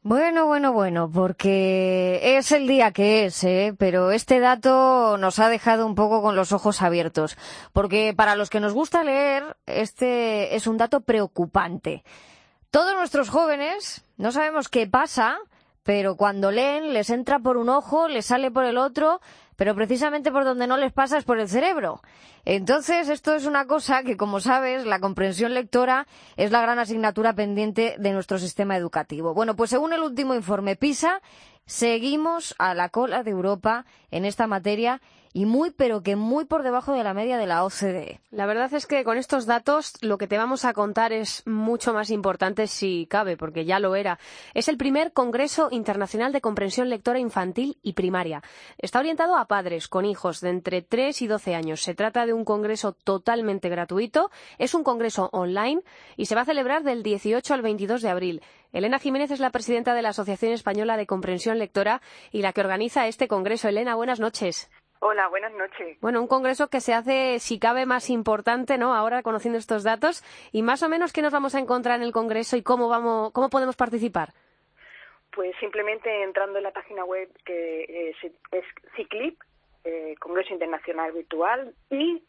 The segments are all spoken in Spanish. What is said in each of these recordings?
Bueno, porque es el día que es, ¿eh? Pero este dato nos ha dejado un poco con los ojos abiertos, porque para los que nos gusta leer, este es un dato preocupante. Todos nuestros jóvenes no sabemos qué pasa, pero cuando leen les entra por un ojo, les sale por el otro, pero precisamente por donde no les pasa es por el cerebro. Entonces, esto es una cosa que, como sabes, la comprensión lectora es la gran asignatura pendiente de nuestro sistema educativo. Bueno, pues según el último informe PISA, seguimos a la cola de Europa en esta materia y pero que muy por debajo de la media de la OCDE. La verdad es que con estos datos lo que te vamos a contar es mucho más importante si cabe, porque ya lo era. Es el primer Congreso Internacional de Comprensión Lectora Infantil y Primaria. Está orientado a padres con hijos de entre 3 y 12 años. Se trata de un congreso totalmente gratuito, es un congreso online y se va a celebrar del 18 al 22 de abril. Elena Jiménez es la presidenta de la Asociación Española de Comprensión Lectora y la que organiza este congreso. Elena, buenas noches. Hola, buenas noches. Bueno, un congreso que se hace, si cabe, más importante, ¿no? Ahora, conociendo estos datos. Y más o menos, ¿qué nos vamos a encontrar en el congreso y cómo podemos participar? Pues simplemente entrando en la página web que es CICLIP, Congreso Internacional Virtual, y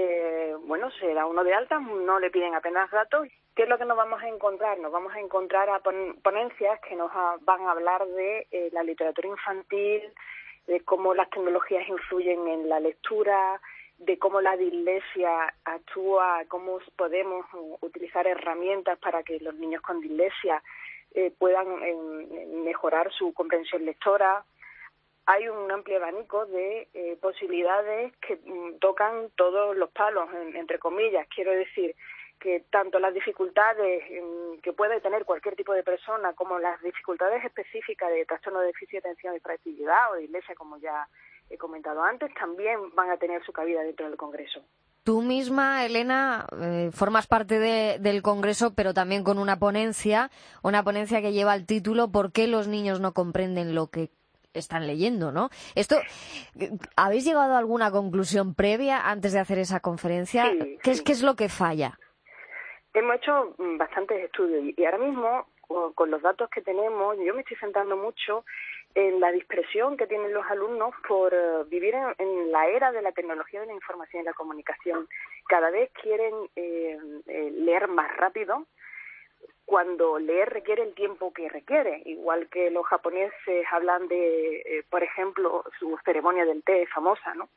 se da uno de alta, no le piden apenas datos. ¿Qué es lo que nos vamos a encontrar? Nos vamos a encontrar a ponencias que nos van a hablar de la literatura infantil, de cómo las tecnologías influyen en la lectura, de cómo la dislexia actúa, cómo podemos utilizar herramientas para que los niños con dislexia puedan mejorar su comprensión lectora. Hay un amplio abanico de posibilidades que tocan todos los palos, entre comillas. Quiero decir que tanto las dificultades que puede tener cualquier tipo de persona como las dificultades específicas de trastorno de déficit de atención y hiperactividad o de dislexia, como ya he comentado antes, también van a tener su cabida dentro del Congreso. Tú misma, Elena, formas parte del Congreso, pero también con una ponencia que lleva el título ¿Por qué los niños no comprenden lo que están leyendo, ¿no? ¿Habéis llegado a alguna conclusión previa antes de hacer esa conferencia? Sí, ¿Qué es lo que falla? Hemos hecho bastantes estudios y ahora mismo, con los datos que tenemos, yo me estoy centrando mucho en la dispersión que tienen los alumnos por vivir en la era de la tecnología de la información y la comunicación. Cada vez quieren leer más rápido, cuando leer requiere el tiempo que requiere, igual que los japoneses hablan de, por ejemplo, su ceremonia del té famosa, ¿no?,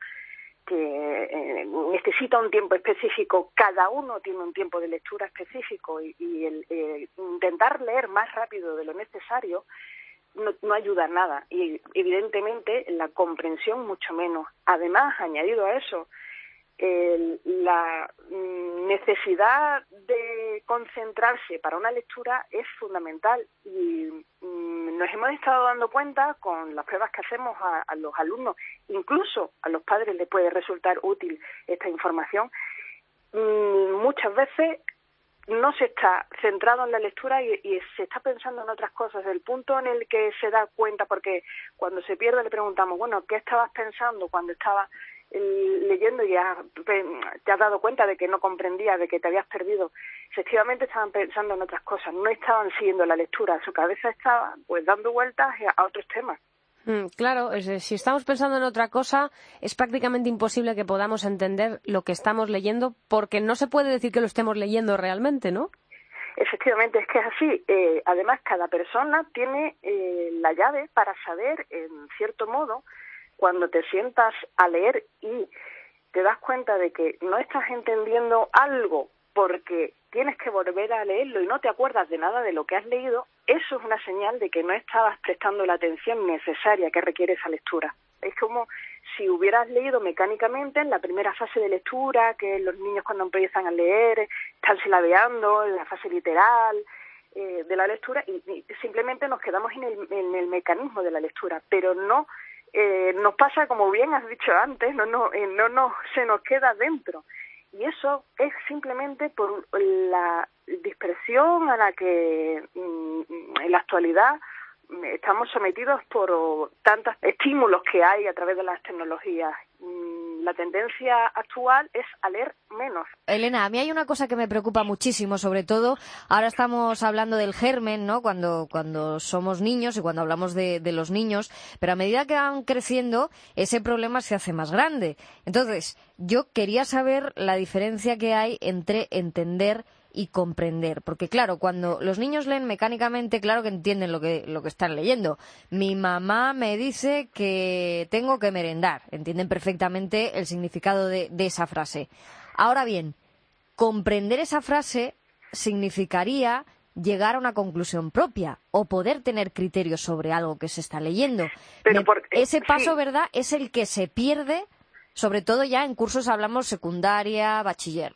que necesita un tiempo específico, cada uno tiene un tiempo de lectura específico y intentar leer más rápido de lo necesario no ayuda a nada y evidentemente la comprensión mucho menos. Además, añadido a eso, la necesidad de concentrarse para una lectura es fundamental y nos hemos estado dando cuenta con las pruebas que hacemos a los alumnos, incluso a los padres les puede resultar útil esta información. Muchas veces no se está centrado en la lectura y se está pensando en otras cosas. El punto en el que se da cuenta, porque cuando se pierde le preguntamos, bueno, ¿qué estabas pensando cuando estabas leyendo y ya te has dado cuenta de que no comprendías, de que te habías perdido? Efectivamente estaban pensando en otras cosas, no estaban siguiendo la lectura, su cabeza estaba pues dando vueltas a otros temas. Claro, si estamos pensando en otra cosa, es prácticamente imposible que podamos entender lo que estamos leyendo, porque no se puede decir que lo estemos leyendo realmente, ¿no? Efectivamente, es que es así. Además, cada persona tiene la llave para saber, en cierto modo, cuando te sientas a leer y te das cuenta de que no estás entendiendo algo porque tienes que volver a leerlo y no te acuerdas de nada de lo que has leído, eso es una señal de que no estabas prestando la atención necesaria que requiere esa lectura. Es como si hubieras leído mecánicamente en la primera fase de lectura, que los niños cuando empiezan a leer están silabeando, en la fase literal de la lectura, y simplemente nos quedamos en el mecanismo de la lectura, pero no nos pasa, como bien has dicho antes, no se nos queda dentro. Y eso es simplemente por la dispersión a la que en la actualidad estamos sometidos por tantos estímulos que hay a través de las tecnologías. la tendencia actual es a leer menos. Elena, a mí hay una cosa que me preocupa muchísimo, sobre todo ahora estamos hablando del germen, ¿no? Cuando somos niños y cuando hablamos de los niños, pero a medida que van creciendo ese problema se hace más grande. Entonces, yo quería saber la diferencia que hay entre entender y comprender, porque claro, cuando los niños leen mecánicamente, claro que entienden lo que están leyendo. Mi mamá me dice que tengo que merendar, entienden perfectamente el significado de esa frase. Ahora bien, comprender esa frase significaría llegar a una conclusión propia o poder tener criterios sobre algo que se está leyendo. Ese paso, sí, ¿verdad?, es el que se pierde, sobre todo ya en cursos, hablamos secundaria, bachiller.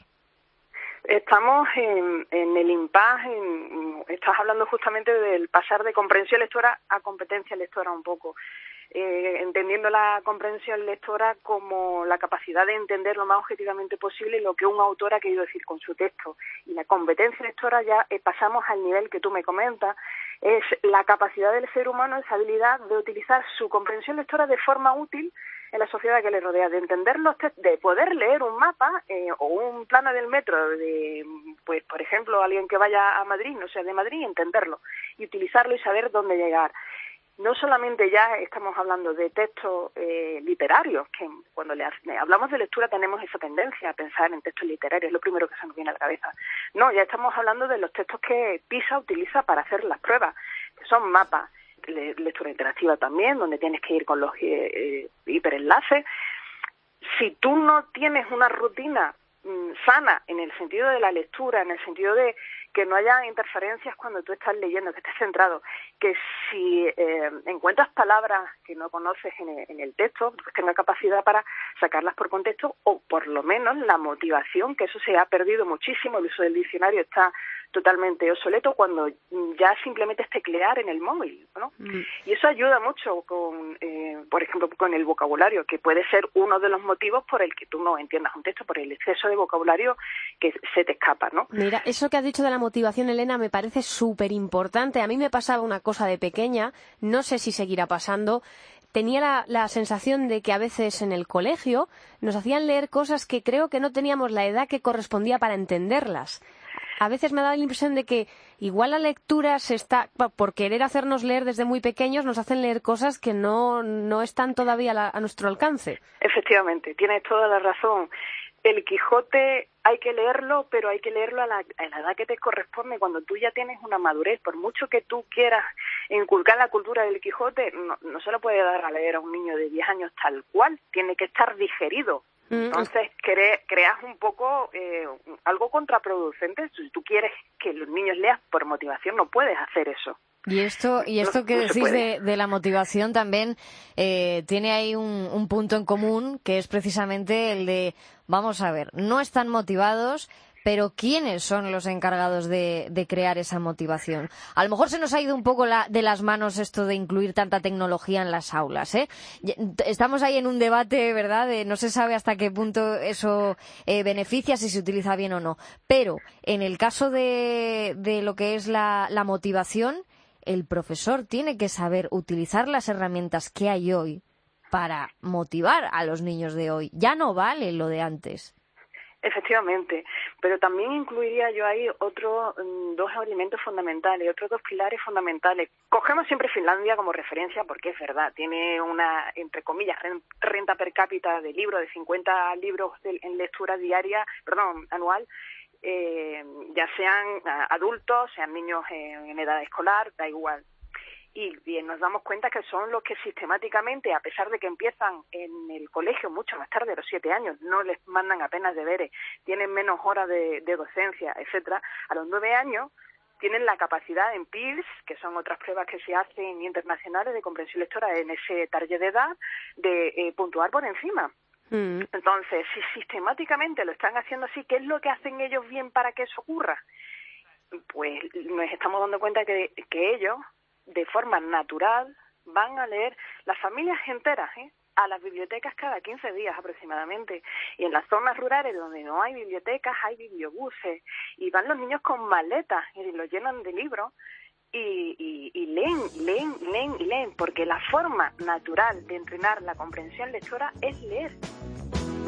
Estamos en el impasse, estás hablando justamente del pasar de comprensión lectora a competencia lectora un poco, entendiendo la comprensión lectora como la capacidad de entender lo más objetivamente posible lo que un autor ha querido decir con su texto. Y la competencia lectora ya pasamos al nivel que tú me comentas, es la capacidad del ser humano, esa habilidad de utilizar su comprensión lectora de forma útil en la sociedad que le rodea, de entender los textos, de poder leer un mapa o un plano del metro de, pues por ejemplo, alguien que vaya a Madrid, no sea de Madrid, entenderlo y utilizarlo y saber dónde llegar. No solamente ya estamos hablando de textos literarios, que cuando hablamos de lectura tenemos esa tendencia a pensar en textos literarios, es lo primero que se nos viene a la cabeza. No, ya estamos hablando de los textos que PISA utiliza para hacer las pruebas, que son mapas, lectura interactiva también, donde tienes que ir con los hiperenlaces. Si tú no tienes una rutina sana en el sentido de la lectura, en el sentido de que no haya interferencias cuando tú estás leyendo, que estés centrado, que si encuentras palabras que no conoces en el texto, pues tenga capacidad para sacarlas por contexto, o por lo menos la motivación, que eso se ha perdido muchísimo, el uso del diccionario está totalmente obsoleto cuando ya simplemente es teclear en el móvil, ¿no? Y eso ayuda mucho con, por ejemplo, con el vocabulario, que puede ser uno de los motivos por el que tú no entiendas un texto, por el exceso de vocabulario que se te escapa, ¿no? Mira, eso que has dicho de la motivación, Elena, me parece súper importante. A mí me pasaba una cosa de pequeña, no sé si seguirá pasando. Tenía la sensación de que a veces en el colegio nos hacían leer cosas que creo que no teníamos la edad que correspondía para entenderlas. A veces me da la impresión de que igual la lectura por querer hacernos leer desde muy pequeños, nos hacen leer cosas que no están todavía a nuestro alcance. Efectivamente, tienes toda la razón. El Quijote hay que leerlo, pero hay que leerlo a la edad que te corresponde, cuando tú ya tienes una madurez. Por mucho que tú quieras inculcar la cultura del Quijote, no se lo puede dar a leer a un niño de 10 años tal cual, tiene que estar digerido. Entonces creas un poco algo contraproducente. Si tú quieres que los niños lean por motivación, no puedes hacer eso. Y esto que decís de la motivación también tiene ahí un punto en común, que es precisamente el de, vamos a ver, no están motivados, pero ¿quiénes son los encargados de crear esa motivación? A lo mejor se nos ha ido un poco de las manos esto de incluir tanta tecnología en las aulas, ¿eh? Estamos ahí en un debate, ¿verdad? No se sabe hasta qué punto eso beneficia, si se utiliza bien o no. Pero en el caso de lo que es la motivación, el profesor tiene que saber utilizar las herramientas que hay hoy para motivar a los niños de hoy. Ya no vale lo de antes. Efectivamente, pero también incluiría yo ahí otros dos elementos fundamentales, otros dos pilares fundamentales. Cogemos siempre Finlandia como referencia porque es verdad, tiene una, entre comillas, renta per cápita de libros, de 50 libros en lectura diaria, anual, ya sean adultos, sean niños en edad escolar, da igual. Y nos damos cuenta que son los que sistemáticamente, a pesar de que empiezan en el colegio mucho más tarde, a los 7 años, no les mandan apenas deberes, tienen menos horas de docencia, etcétera, a los 9 años tienen la capacidad en PILS, que son otras pruebas que se hacen internacionales de comprensión lectora en ese target de edad, de puntuar por encima. Entonces, si sistemáticamente lo están haciendo así, ¿qué es lo que hacen ellos bien para que eso ocurra? Pues nos estamos dando cuenta que ellos, de forma natural, van a leer las familias enteras, a las bibliotecas cada 15 días aproximadamente. Y en las zonas rurales donde no hay bibliotecas, hay bibliobuses. Y van los niños con maletas y los llenan de libros y leen, porque la forma natural de entrenar la comprensión lectora es leer.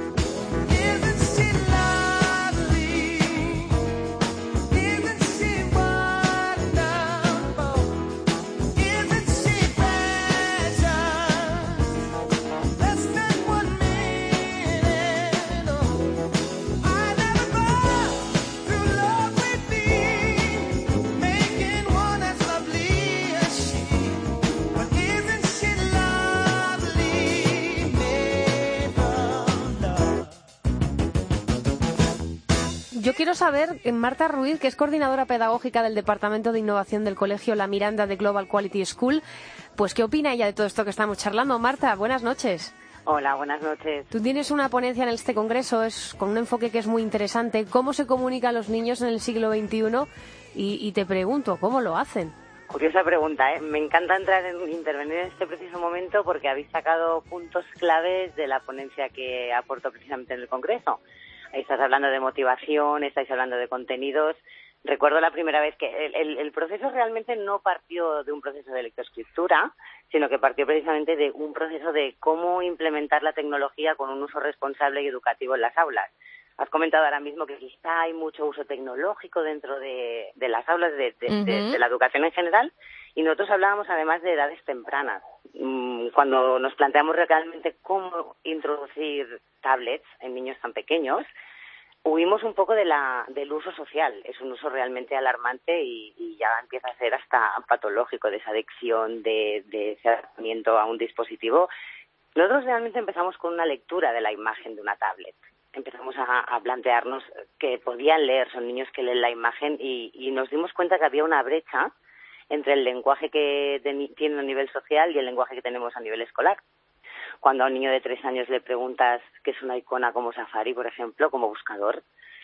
quiero saber, Marta Ruiz, que es coordinadora pedagógica del Departamento de Innovación del Colegio La Miranda de Global Quality School, pues ¿qué opina ella de todo esto que estamos charlando? Marta, buenas noches. Hola, buenas noches. Tú tienes una ponencia en este congreso, es con un enfoque que es muy interesante. ¿Cómo se comunican los niños en el siglo XXI? Y te pregunto, ¿cómo lo hacen? Curiosa pregunta, ¿eh? Me encanta intervenir en este preciso momento porque habéis sacado puntos claves de la ponencia que aporto precisamente en el Congreso. Ahí estás hablando de motivación, estáis hablando de contenidos. Recuerdo la primera vez que el proceso realmente no partió de un proceso de lectoescritura, sino que partió precisamente de un proceso de cómo implementar la tecnología con un uso responsable y educativo en las aulas. Has comentado ahora mismo que quizá hay mucho uso tecnológico dentro de las aulas de la educación en general, y nosotros hablábamos además de edades tempranas. Cuando nos planteamos realmente cómo introducir tablets en niños tan pequeños, huimos un poco del uso social. Es un uso realmente alarmante y ya empieza a ser hasta patológico, de esa adicción, de ese acercamiento a un dispositivo. Nosotros realmente empezamos con una lectura de la imagen de una tablet. Empezamos a plantearnos que podían leer, son niños que leen la imagen y nos dimos cuenta que había una brecha entre el lenguaje que tienen a nivel social y el lenguaje que tenemos a nivel escolar. Cuando a un niño de 3 años le preguntas qué es una icona como Safari, por ejemplo, como buscador,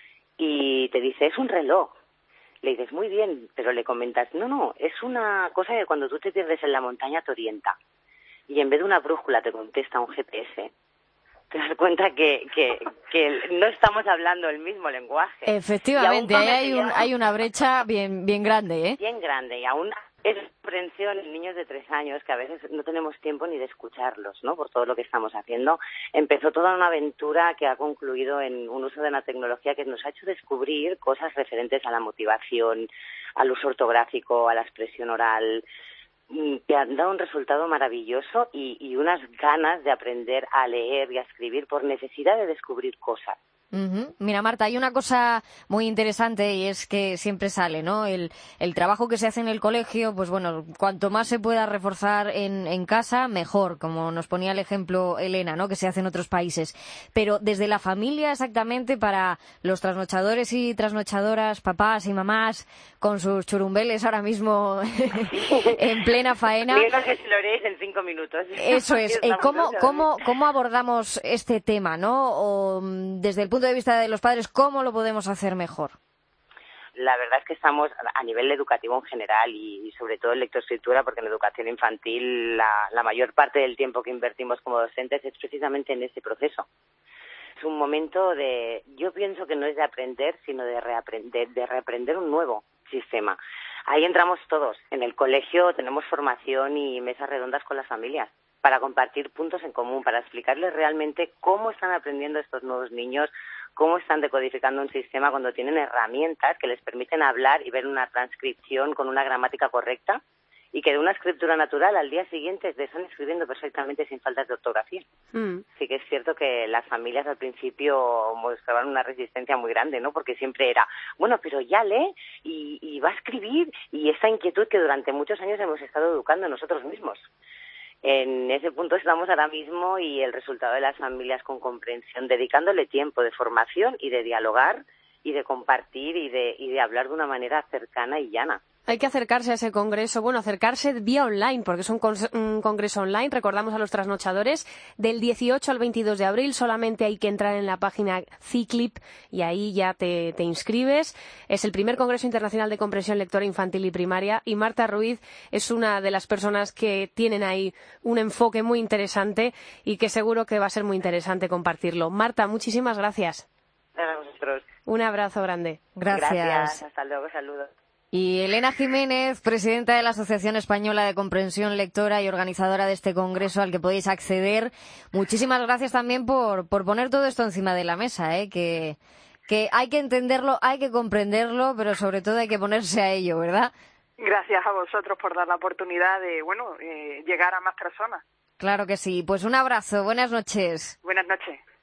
y te dice, es un reloj. Le dices, muy bien, pero le comentas, no, es una cosa que cuando tú te pierdes en la montaña te orienta. Y en vez de una brújula te contesta un GPS. Te das cuenta que no estamos hablando el mismo lenguaje. Efectivamente, ahí hay una brecha bien grande, ¿eh? Bien grande, y aún es comprensión en niños de 3 años que a veces no tenemos tiempo ni de escucharlos, ¿no? Por todo lo que estamos haciendo. Empezó toda una aventura que ha concluido en un uso de una tecnología que nos ha hecho descubrir cosas referentes a la motivación, al uso ortográfico, a la expresión oral, que han dado un resultado maravilloso y unas ganas de aprender a leer y a escribir por necesidad de descubrir cosas. Mira, Marta, hay una cosa muy interesante y es que siempre sale, ¿no? El trabajo que se hace en el colegio, pues bueno, cuanto más se pueda reforzar en casa, mejor, como nos ponía el ejemplo Elena, ¿no? Que se hace en otros países. Pero desde la familia exactamente para los trasnochadores y trasnochadoras, papás y mamás, con sus churumbeles ahora mismo en plena faena. Digo que si lo haréis en 5 minutos. Eso es. ¿Cómo abordamos este tema, no? O desde el punto de vista de los padres, ¿cómo lo podemos hacer mejor? La verdad es que estamos a nivel educativo en general y sobre todo en lectoescritura, porque en educación infantil la mayor parte del tiempo que invertimos como docentes es precisamente en ese proceso. Es un momento yo pienso que no es de aprender, sino de reaprender un nuevo sistema. Ahí entramos todos. En el colegio tenemos formación y mesas redondas con las familias para compartir puntos en común, para explicarles realmente cómo están aprendiendo estos nuevos niños, cómo están decodificando un sistema cuando tienen herramientas que les permiten hablar y ver una transcripción con una gramática correcta y que de una escritura natural al día siguiente están escribiendo perfectamente sin faltas de ortografía. Sí que es cierto que las familias al principio mostraban una resistencia muy grande, ¿no? Porque siempre era, bueno, pero ya lee y va a escribir, y esa inquietud que durante muchos años hemos estado educando nosotros mismos. En ese punto estamos ahora mismo y el resultado de las familias con comprensión, dedicándole tiempo de formación y de dialogar y de compartir y de hablar de una manera cercana y llana. Hay que acercarse a ese congreso, acercarse vía online, porque es un congreso online, recordamos a los trasnochadores, del 18 al 22 de abril, solamente hay que entrar en la página CICLIP y ahí ya te inscribes. Es el primer Congreso Internacional de Comprensión Lectora Infantil y Primaria, y Marta Ruiz es una de las personas que tienen ahí un enfoque muy interesante y que seguro que va a ser muy interesante compartirlo. Marta, muchísimas gracias. A vosotros. Un abrazo grande. Gracias. Hasta luego, saludos. Y Elena Jiménez, presidenta de la Asociación Española de Comprensión Lectora y organizadora de este congreso al que podéis acceder. Muchísimas gracias también por poner todo esto encima de la mesa, que hay que entenderlo, hay que comprenderlo, pero sobre todo hay que ponerse a ello, ¿verdad? Gracias a vosotros por dar la oportunidad de, llegar a más personas. Claro que sí. Pues un abrazo. Buenas noches. Buenas noches.